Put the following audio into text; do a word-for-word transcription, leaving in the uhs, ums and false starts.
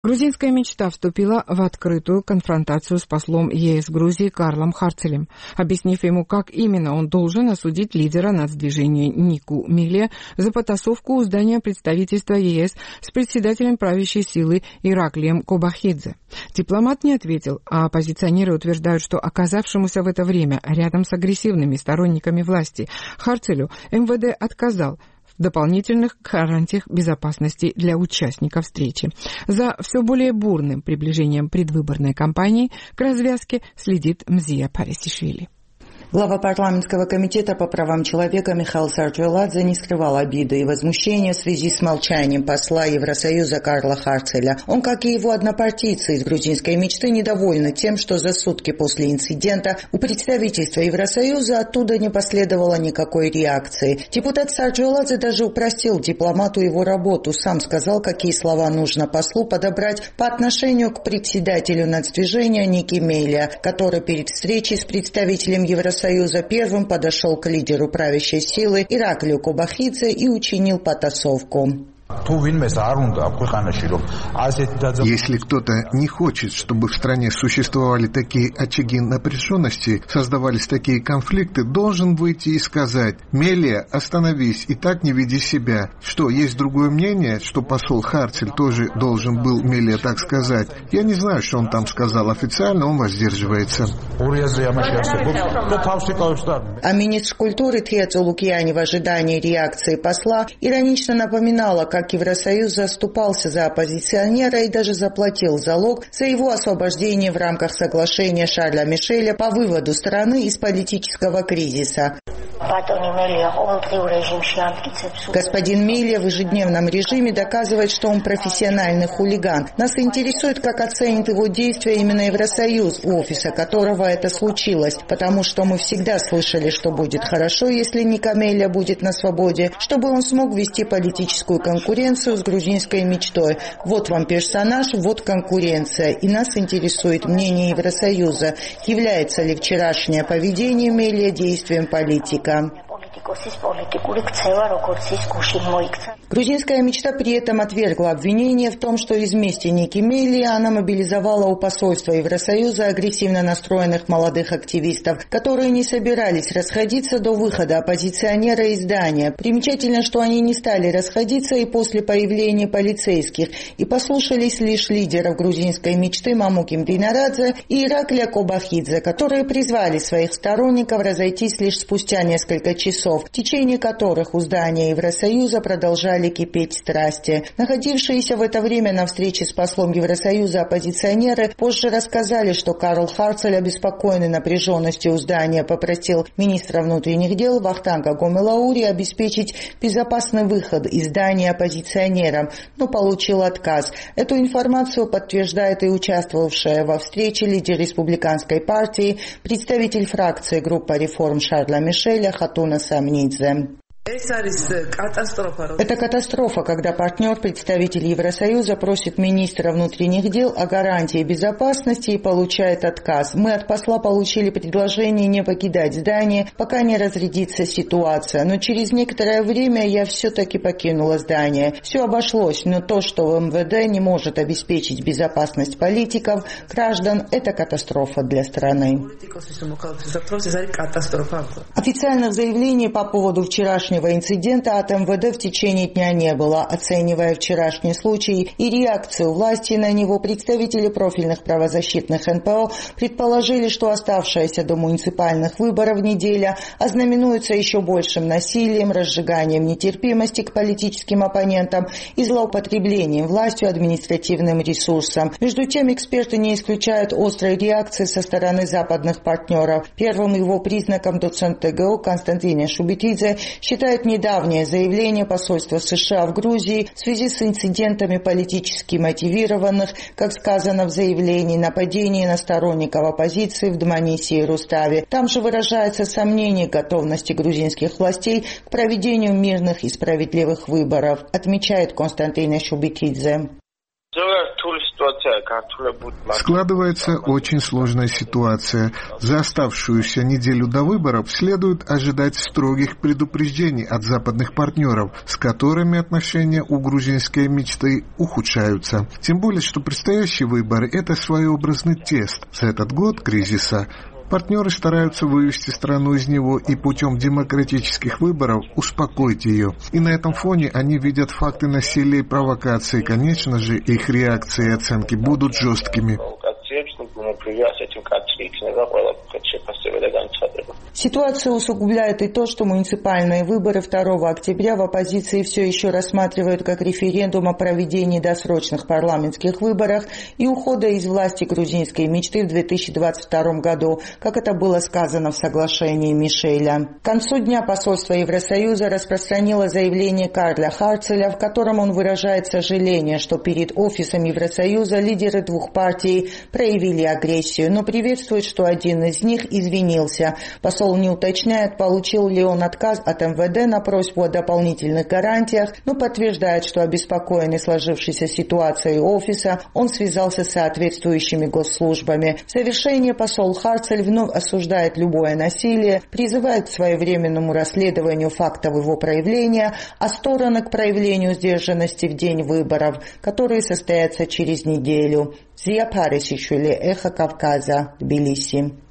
Грузинская мечта вступила в открытую конфронтацию с послом ЕС Грузии Карлом Харцелем, объяснив ему, как именно он должен осудить лидера нацдвижения Нику Миле за потасовку у здания представительства ЕС с председателем правящей силы Ираклием Кобахидзе. Дипломат не ответил, а оппозиционеры утверждают, что оказавшемуся в это время рядом с агрессивными сторонниками власти Харцелю эм вэ дэ отказал в дополнительных гарантиях безопасности для участников встречи. За все более бурным приближением предвыборной кампании к развязке следит Мзия Парисишвили. Глава парламентского комитета по правам человека Михаил Сарджеладзе не скрывал обиды и возмущения в связи с молчанием посла Евросоюза Карла Харцеля. Он, как и его однопартийцы из грузинской мечты, недовольны тем, что за сутки после инцидента у представительства Евросоюза оттуда не последовало никакой реакции. Депутат Сарджеладзе даже упростил дипломату его работу, сам сказал, какие слова нужно послу подобрать по отношению к председателю нацдвижения Ники Меле, который перед встречей с представителем Евросоюза Союза первым подошел к лидеру правящей силы Ираклию Кобахидзе и учинил потасовку. Если кто-то не хочет, чтобы в стране существовали такие очаги напряженности, создавались такие конфликты, должен выйти и сказать: «Мелия, остановись и так не веди себя». Что, есть другое мнение, что посол Харцель тоже должен был Мелия так сказать? Я не знаю, что он там сказал. Официально он воздерживается. А министр культуры Тхецо Лукьяни в ожидании реакции посла иронично напоминала, как Евросоюз заступался за оппозиционера и даже заплатил залог за его освобождение в рамках соглашения Шарля Мишеля по выводу страны из политического кризиса. Господин Мелия в ежедневном режиме доказывает, что он профессиональный хулиган. Нас интересует, как оценит его действия именно Евросоюз, у офиса которого это случилось, потому что мы всегда слышали, что будет хорошо, если Ника Мелия будет на свободе, чтобы он смог вести политическую конкуренцию с грузинской мечтой. Вот вам персонаж, вот конкуренция. И нас интересует мнение Евросоюза. Является ли вчерашнее поведение Мелия действием политика? Грузинская мечта при этом отвергла обвинение в том, что из мести Ники Мелии она мобилизовала у посольства Евросоюза агрессивно настроенных молодых активистов, которые не собирались расходиться до выхода оппозиционера из здания. Примечательно, что они не стали расходиться и после появления полицейских, и послушались лишь лидеров грузинской мечты Мамуки Мдинарадзе и Ираклия Кобахидзе, которые призвали своих сторонников разойтись лишь спустя несколько часов, в течение которых у здания Евросоюза продолжали кипеть страсти. Находившиеся в это время на встрече с послом Евросоюза оппозиционеры позже рассказали, что Карл Харцель, обеспокоенный напряженностью у здания, попросил министра внутренних дел Вахтанга Гомелаури обеспечить безопасный выход из здания оппозиционерам, но получил отказ. Эту информацию подтверждает и участвовавшая во встрече лидер республиканской партии, представитель фракции группа реформ Шарля Мишеля Хатуна Самнидзе. Это катастрофа, когда партнер, представитель Евросоюза, просит министра внутренних дел о гарантии безопасности и получает отказ. Мы от посла получили предложение не покидать здание, пока не разрядится ситуация. Но через некоторое время я все-таки покинула здание. Все обошлось, но то, что эм вэ дэ не может обеспечить безопасность политиков, граждан, это катастрофа для страны. Официальных заявлений по поводу вчерашнего инцидента от эм вэ дэ в течение дня не было. Оценивая вчерашний случай и реакцию власти на него, представители профильных правозащитных эн пэ о предположили, что оставшаяся до муниципальных выборов неделя ознаменуется еще большим насилием, разжиганием нетерпимости к политическим оппонентам и злоупотреблением властью административным ресурсом. Между тем, эксперты не исключают острой реакции со стороны западных партнеров. Первым его признаком доцент тэ гэ у Константин Шубетидзе считает недавнее заявление посольства США в Грузии в связи с инцидентами политически мотивированных, как сказано в заявлении, нападений на сторонников оппозиции в Дманисе и Руставе. Там же выражается сомнение готовности грузинских властей к проведению мирных и справедливых выборов, отмечает Константин Шубетидзе. Складывается очень сложная ситуация. За оставшуюся неделю до выборов следует ожидать строгих предупреждений от западных партнеров, с которыми отношения у грузинской мечты ухудшаются. Тем более, что предстоящие выборы – это своеобразный тест за этот год кризиса. Партнеры стараются вывести страну из него и путем демократических выборов успокоить ее. И на этом фоне они видят факты насилия и провокации. Конечно же, их реакции и оценки будут жесткими. Ситуацию усугубляет и то, что муниципальные выборы второго октября в оппозиции все еще рассматривают как референдум о проведении досрочных парламентских выборах и ухода из власти грузинской мечты в две тысячи двадцать втором году, как это было сказано в соглашении Мишеля. К концу дня посольство Евросоюза распространило заявление Карля Харцеля, в котором он выражает сожаление, что перед офисом Евросоюза лидеры двух партий проявили агрессию, но приветствует, что один из них извинился. Посол не уточняет, получил ли он отказ от эм вэ дэ на просьбу о дополнительных гарантиях, но подтверждает, что обеспокоенный сложившейся ситуацией офиса, он связался с соответствующими госслужбами. В завершение посол Харцель вновь осуждает любое насилие, призывает к своевременному расследованию фактов его проявления, а стороны к проявлению сдержанности в день выборов, которые состоятся через неделю. Зия Парисишвили, Эхо Кавказа, Тбилиси.